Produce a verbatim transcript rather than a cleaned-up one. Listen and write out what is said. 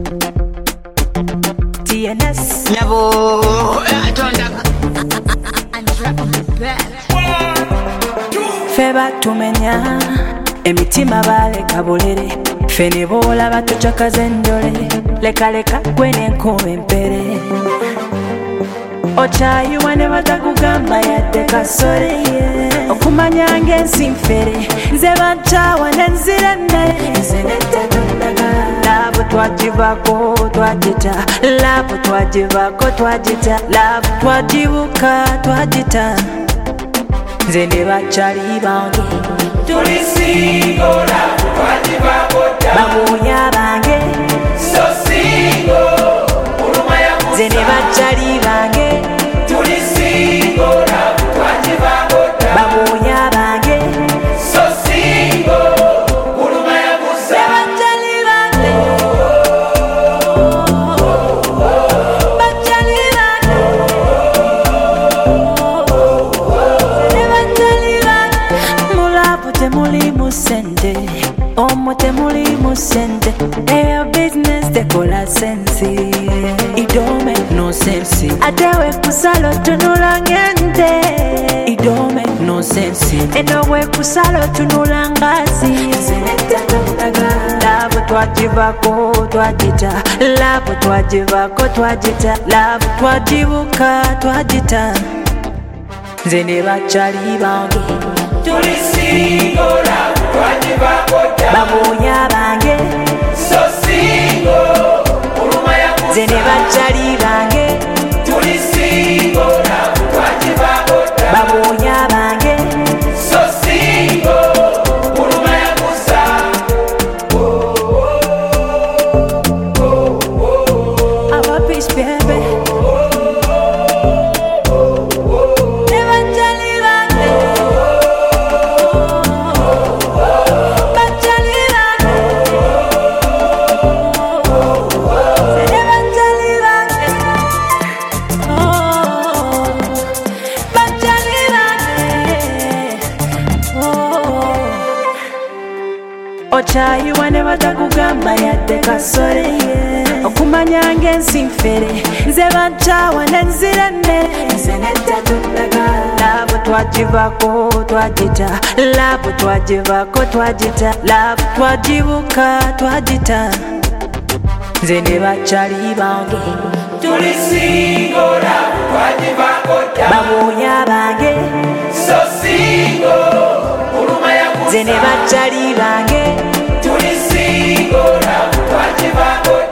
T N S Nyabo Tonda Feba tumenya emitima baleka bulere fene bola batuchakaze ndole leka leka gwene nkume mpere ochayiwa ne batakugamba yadde kasore okumanya ngensi mfere nze bantawa nenzire mmere nze nettatondaga laavu twagivako twagita laavu twagivako twagita laavu twagibuka twagita nze ne bakyali bange tuli singo laavu twagivako babuunya bange so singo uluma yakusa nze ne bakyali bange tuli singo laavu twagivako babuunya bange so singo uluma yakusa bakyali bange bakyali bange nze ne bakyali bange mulaavu temulimu ssente omwo temulimu ssente eyo business tekola sensi it don't make no sense ate wekusala otunula ng'ente it don't make no sense eno wekusala otunula ngazi laavu twagivako twagita laavu twagivako twagita laavu twagibuka twagita nze ne bakyali bange tuli singo laavu twagivako babuunya bange so singo uluma yakusa nze ne bakyali bange tuli singo laavu twagivako babuunya bange so singo uluma yakusa aba peace baby ne bakyali bange bakyali bange nze ne bakyali bange oh bakyali bange oh ochayiwa ne batakugamba yadde kasore okumanya ngensi mfere nze bantawa nenzire mmere nze nettatondaga laavu twagivako twagita laavu twagivako twagita laavu twagibuka twagita nze ne bakyali bange tuli singo laavu twagivako babuunya bange so singo uluma yakusa nze ne bakyali bange tuli singo laavu twagivako